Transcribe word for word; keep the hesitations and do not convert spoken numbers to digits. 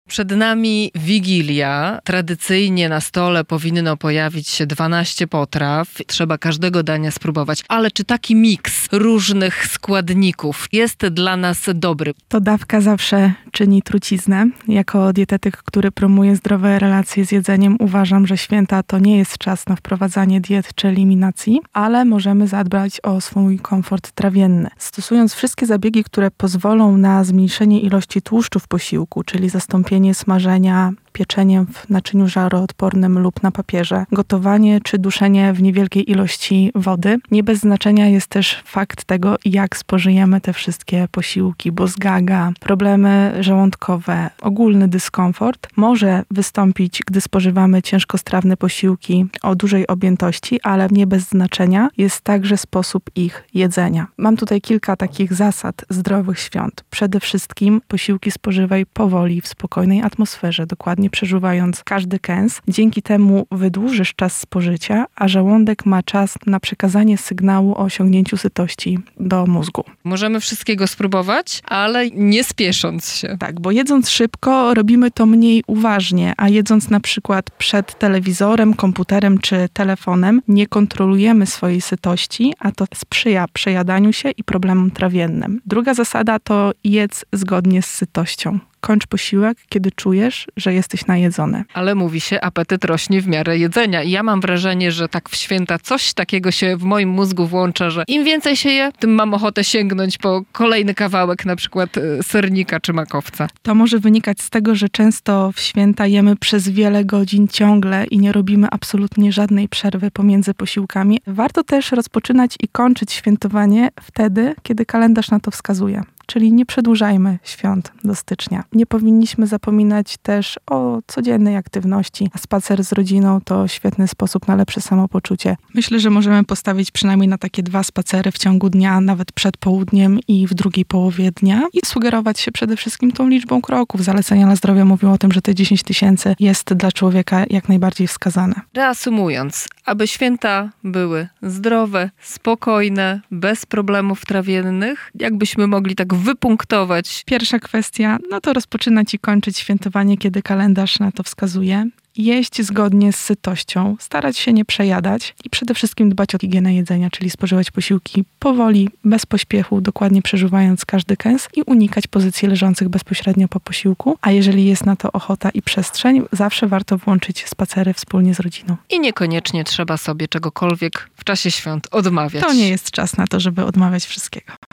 Przed nami Wigilia. Tradycyjnie na stole powinno pojawić się dwanaście potraw. Trzeba każdego dania spróbować. Ale czy taki miks różnych składników jest dla nas dobry? To dawka zawsze czyni truciznę. Jako dietetyk, który promuje zdrowe relacje z jedzeniem, uważam, że święta to nie jest czas na wprowadzanie diet czy eliminacji, ale możemy zadbać o swój komfort trawienny. Stosując wszystkie zabiegi, które pozwolą na zmniejszenie ilości tłuszczu w posiłku, czyli zastąpienie smażenia pieczeniem w naczyniu żaroodpornym lub na papierze, gotowanie czy duszenie w niewielkiej ilości wody. Nie bez znaczenia jest też fakt tego, jak spożyjemy te wszystkie posiłki, bo zgaga, problemy żołądkowe, ogólny dyskomfort może wystąpić, gdy spożywamy ciężkostrawne posiłki o dużej objętości, ale nie bez znaczenia jest także sposób ich jedzenia. Mam tutaj kilka takich zasad zdrowych świąt. Przede wszystkim posiłki spożywaj powoli, w spokojnej atmosferze, dokładnie przeżuwając każdy kęs. Dzięki temu wydłużysz czas spożycia, a żołądek ma czas na przekazanie sygnału o osiągnięciu sytości do mózgu. Możemy wszystkiego spróbować, ale nie spiesząc się. Tak, bo jedząc szybko robimy to mniej uważnie, a jedząc na przykład przed telewizorem, komputerem czy telefonem nie kontrolujemy swojej sytości, a to sprzyja przejadaniu się i problemom trawiennym. Druga zasada to jedz zgodnie z sytością. Kończ posiłek, kiedy czujesz, że jesteś najedzony. Ale mówi się, apetyt rośnie w miarę jedzenia. I ja mam wrażenie, że tak w święta coś takiego się w moim mózgu włącza, że im więcej się je, tym mam ochotę sięgnąć po kolejny kawałek, na przykład sernika czy makowca. To może wynikać z tego, że często w święta jemy przez wiele godzin ciągle i nie robimy absolutnie żadnej przerwy pomiędzy posiłkami. Warto też rozpoczynać i kończyć świętowanie wtedy, kiedy kalendarz na to wskazuje. Czyli nie przedłużajmy świąt do stycznia. Nie powinniśmy zapominać też o codziennej aktywności. A spacer z rodziną to świetny sposób na lepsze samopoczucie. Myślę, że możemy postawić przynajmniej na takie dwa spacery w ciągu dnia, nawet przed południem i w drugiej połowie dnia. I sugerować się przede wszystkim tą liczbą kroków. Zalecenia dla zdrowia mówią o tym, że te dziesięć tysięcy jest dla człowieka jak najbardziej wskazane. Reasumując, aby święta były zdrowe, spokojne, bez problemów trawiennych, jakbyśmy mogli tak wypunktować. Pierwsza kwestia, no to rozpoczynać i kończyć świętowanie, kiedy kalendarz na to wskazuje. Jeść zgodnie z sytością, starać się nie przejadać i przede wszystkim dbać o higienę jedzenia, czyli spożywać posiłki powoli, bez pośpiechu, dokładnie przeżuwając każdy kęs i unikać pozycji leżących bezpośrednio po posiłku. A jeżeli jest na to ochota i przestrzeń, zawsze warto włączyć spacery wspólnie z rodziną. I niekoniecznie trzeba sobie czegokolwiek w czasie świąt odmawiać. To nie jest czas na to, żeby odmawiać wszystkiego.